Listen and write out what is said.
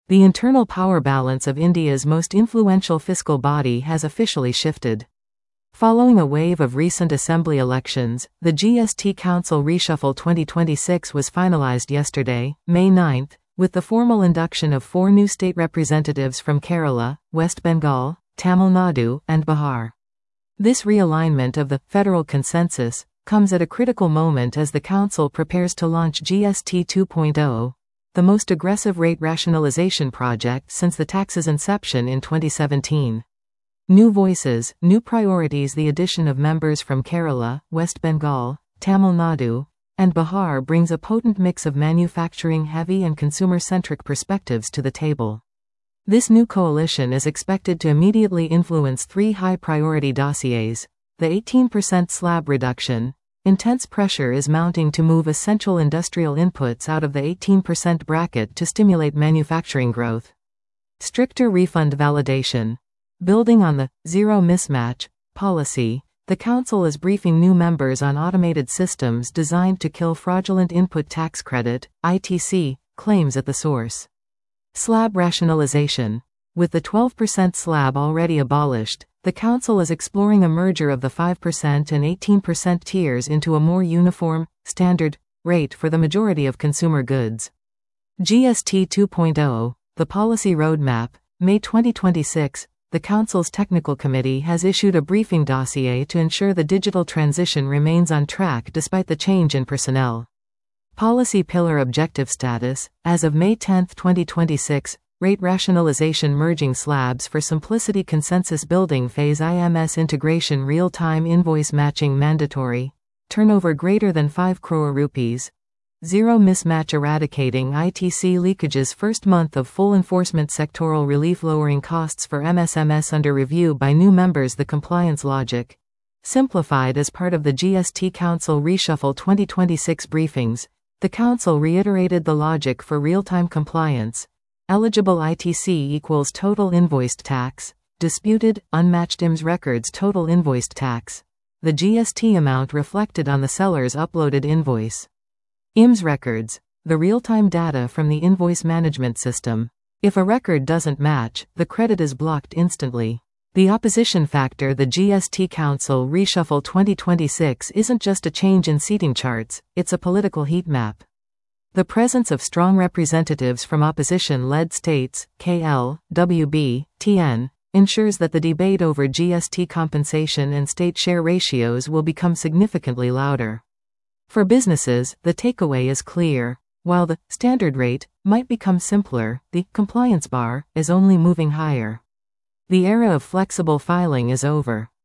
The internal power balance of India's most influential fiscal body has officially shifted. Following a wave of recent assembly elections, the GST Council Reshuffle 2026 was finalized yesterday, May 9, with the formal induction of 4 new state representatives from Kerala, West Bengal, Tamil Nadu, and Bihar. This realignment of the federal consensus comes at a critical moment as the Council prepares to launch GST 2.0, the most aggressive rate rationalization project since the tax's inception in 2017. New voices, new priorities. The addition of members from Kerala, West Bengal, Tamil Nadu, and Bihar brings a potent mix of manufacturing-heavy and consumer-centric perspectives to the table. This new coalition is expected to immediately influence 3 high-priority dossiers: the 18% slab reduction. Intense pressure is mounting to move essential industrial inputs out of the 18% bracket to stimulate manufacturing growth. Stricter refund validation. Building on the zero mismatch policy, the Council is briefing new members on automated systems designed to kill fraudulent input tax credit (ITC) claims at the source. Slab rationalization. With the 12% slab already abolished, the Council is exploring a merger of the 5% and 18% tiers into a more uniform, standard rate for the majority of consumer goods. GST 2.0, the policy roadmap. May 2026, the Council's Technical Committee has issued a briefing dossier to ensure the digital transition remains on track despite the change in personnel. Policy pillar objective status. As of May 10, 2026, rate rationalization merging slabs for simplicity consensus building phase IMS integration real-time invoice matching mandatory. Turnover greater than 5 crore rupees. Zero mismatch eradicating ITC leakages first month of full enforcement sectoral relief lowering costs for MSMS under review by new members the compliance logic. Simplified as part of the GST Council Reshuffle 2026 briefings, the Council reiterated the logic for real-time compliance. Eligible ITC equals total invoiced tax. Disputed, unmatched IMS records total invoiced tax. The GST amount reflected on the seller's uploaded invoice. IMS records, the real-time data from the invoice management system. If a record doesn't match, the credit is blocked instantly. The opposition factor. The GST Council Reshuffle 2026 isn't just a change in seating charts, it's a political heat map. The presence of strong representatives from opposition-led states, KL, WB, TN, ensures that the debate over GST compensation and state share ratios will become significantly louder. For businesses, the takeaway is clear. While the standard rate might become simpler, the compliance bar is only moving higher. The era of flexible filing is over.